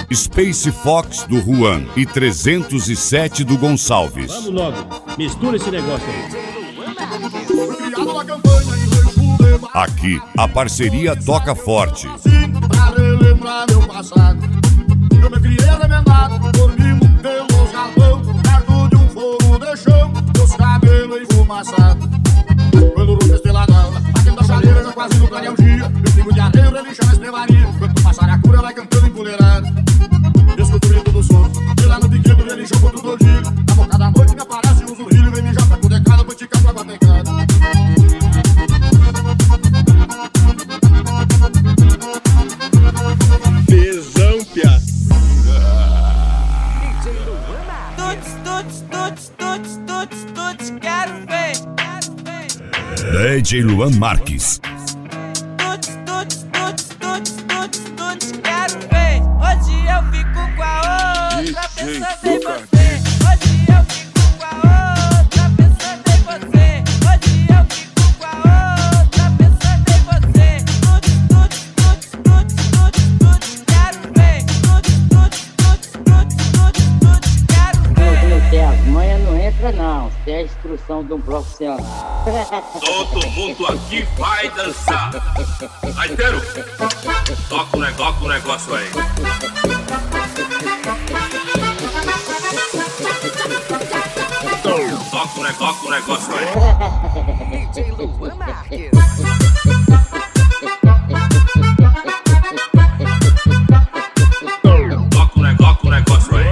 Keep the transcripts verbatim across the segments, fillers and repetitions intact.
Space Fox do Juan e trezentos e sete do Gonçalves. Vamos logo, mistura esse negócio aí. Aqui, a parceria toca forte. Pra relembrar meu passado, eu me criei remendado, dormindo pelos galpão, perto de um fogo de chão, meus cabelos enfumaçados. Quando o rosto esteladão, batendo da chaleira, já quase no clareia o dia. Eu fico de areia, relincha na estrevaria, enquanto passar a cura vai cantando empoleirado. Escuto o grito do sono, e lá no piquedo relincha contra o dodilho. Na boca da noite me aparece um zurrilho, vem mijar pra cudecada, pra esticar com água pecada. Tesão, pia. Tuts, tuts, tuts, tuts, tuts, tuts, quero ver, quero ver. D J Luan Marques. Tuts, tuts, tuts, tuts, tuts, tuts, quero ver. Hoje eu fico com a outra, pensando em você. Hoje eu fico com a outra, pensando em você. Hoje eu fico com a outra, pensando em você. Tuts, tuts, tuts, tuts, tuts, tuts, quero ver. Tuts, tuts, tuts, tuts, tuts, tuts, quero ver. Não tem as manhas, não entra não. Tem a instrução de um profissional. Todo mundo aqui vai dançar. Aiteiro, toca o negócio, o negócio aí. Toca o negócio, o negócio aí. D J Luan Marques. Toca o negócio, o negócio aí.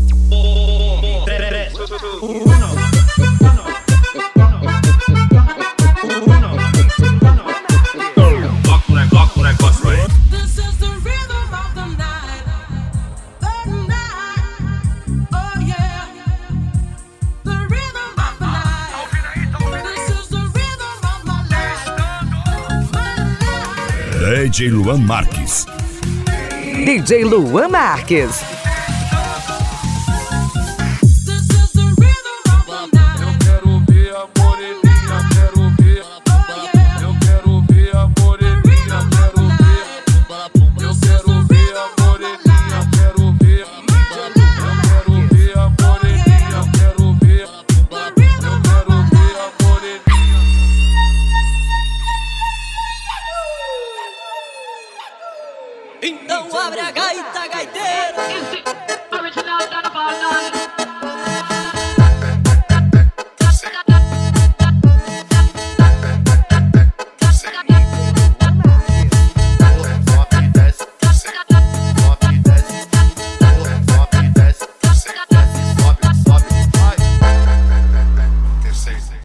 Toca o negócio, o negócio aí. This is the rhythm of the night, the night, oh yeah. The rhythm of the night. This is the rhythm of my life, my life. D J Luan Marques. D J Luan Marques.